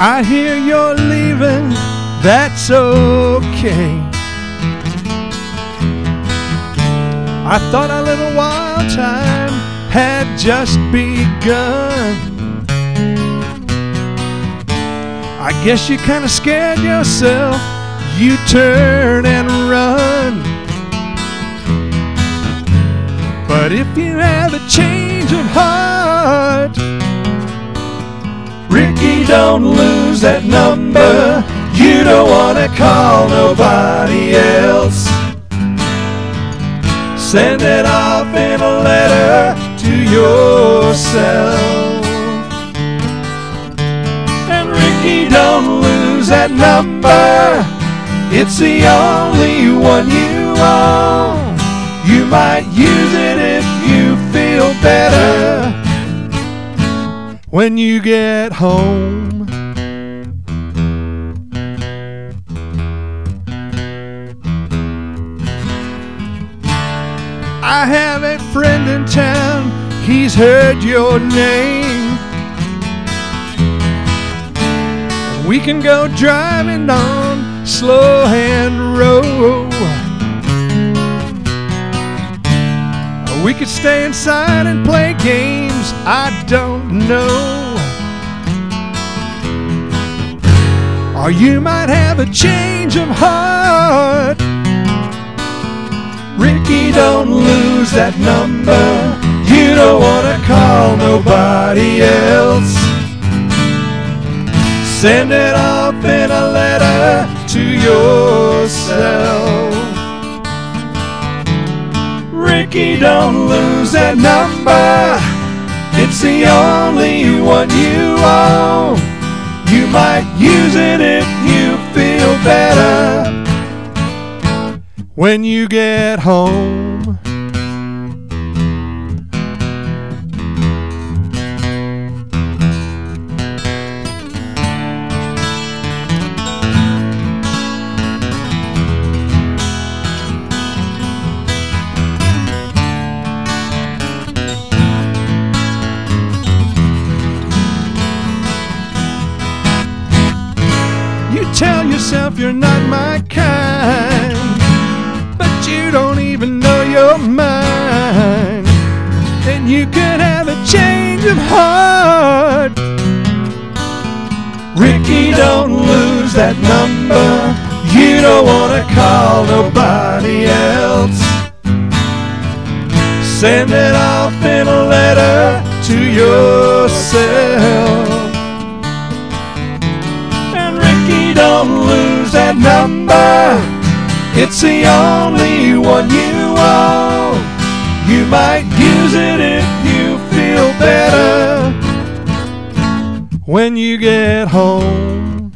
I hear you're leaving, that's okay. I thought our little wild time had just begun. I guess you kinda scared yourself, you turn and run. But if you have a change of heart, Ricky, don't lose that number. You don't wanna call nobody else. Send it off in a letter to yourself. And Ricky, don't lose that number. It's the only one you own. You might use it if you feel better when you get home. I have a friend in town, he's heard your name. We can go driving on Slow Hand Road. We could stay inside and play games, I don't know. Or you might have a change of heart. Ricky, don't lose that number. You don't wanna call nobody else. Send it off in a letter to yourself. Ricky, don't lose that number. It's the only one you own. You might use it if you feel better when you get home. You tell yourself you're not my kind, but you don't even know your mind. And you could have a change of heart. Ricky, don't lose that number. You don't wanna call nobody else. Send it off in a letter to yourself. Don't lose that number. It's the only one you own. You might use it if you feel better when you get home.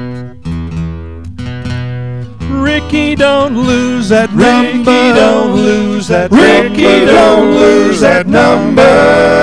Ricky, don't lose that number. Ricky, don't lose that number. Ricky, don't lose that number.